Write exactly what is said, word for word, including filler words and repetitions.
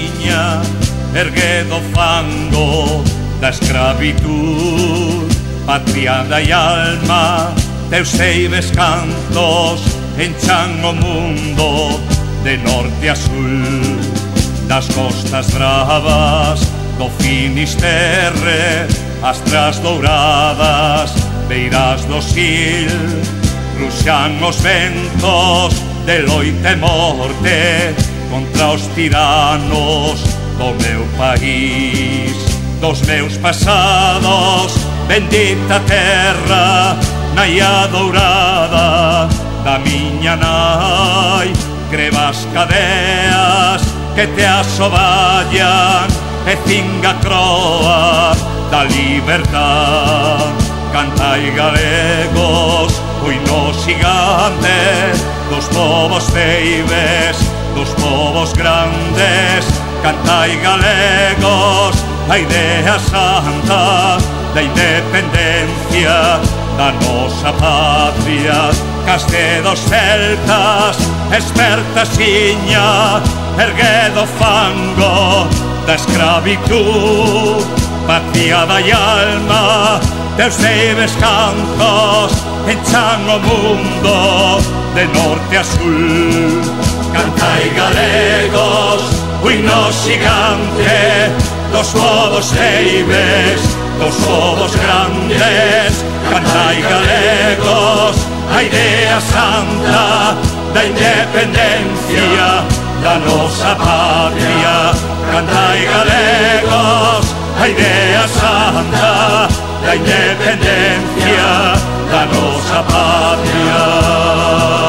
xiña ergue do fango da escravitud. Patriada e alma, teus seibes cantos enchan o mundo de norte a sul. Das costas bravas do Finisterre, as tras douradas beiras do Sil, ruxan os ventos de loita e morte contra os tiranos do meu país. Dos meus pasados, bendita terra, naia dourada da miña nai, crevas cadeas que te asoballan e cinga croa da libertad. Cantai galegos, o himno xigante dos povos ceibes, dos povos grandes. Cantai galegos, a idea santa da independencia da nosa patria. Caste dos celtas, esperta xiña, ergue do fango da escravitud. Patriada e alma, teus seibes cantos enchan o mundo de norte a sul. Cantai galegos, o himno xigante dos povos ceibes, dos povos grandes. Cantai galegos, a idea santa da independencia da nosa patria. Cantai galegos, a idea santa da independencia da nosa patria.